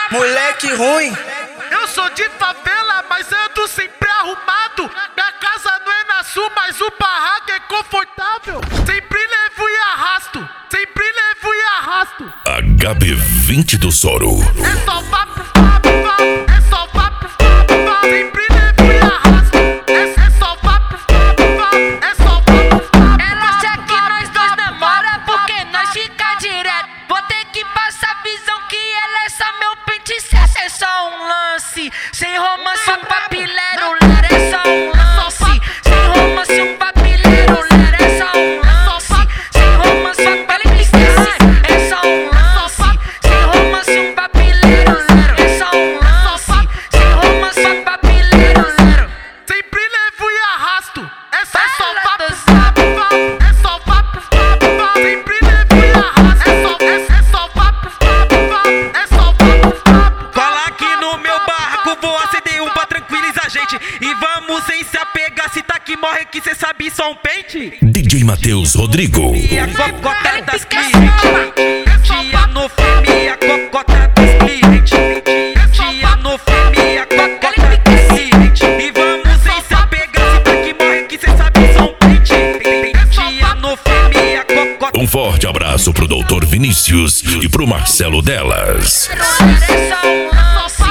Moleque ruim. Eu sou de favela, mas ando sempre arrumado. Minha casa não é na sul, mas o barraco é confortável. Sempre levo e arrasto, sempre levo e arrasto. HB20 do Soro. É só vá pro Fábio, é só vá pro Fábio, sempre levo e arrasto. É só vá pro Fábio, é só vá pro Fábio. Ela acha que nós dois namora porque nós fica direto. Vou ter que passar a visão que ela é só meu pente certo. É só um lance, sem romance um papilero, ler é só um lance. Sem romance um papilero, ler é só um lance. Sem romance um papilero, é só um lance. Sem romance um papilero, ler é só um lance. Sem romance um papilero, ler. Sempre levo e arrasto. É só vá pro Fábio, é só vá pro Fábio. Sempre levo e arrasto. É só vá pro Fábio, é só vá pro Fábio. Cola aqui no meu barraco, vou acender um pra tranquilizar a gente. E vamos sem se apegar, se tá aqui morre que cê sabe só um pente. DJ Matheus Rodrigo. E a cocota das clientes. Tia no filme e a cocota das clientes. Tia no filme e a cocota das clientes. E vamos sem se apegar, se tá aqui morre que cê sabe só um pente. Tia no filme e a cocota. Um forte abraço pro Dr. Vinícius e pro Marcelo Delas. É só um lance.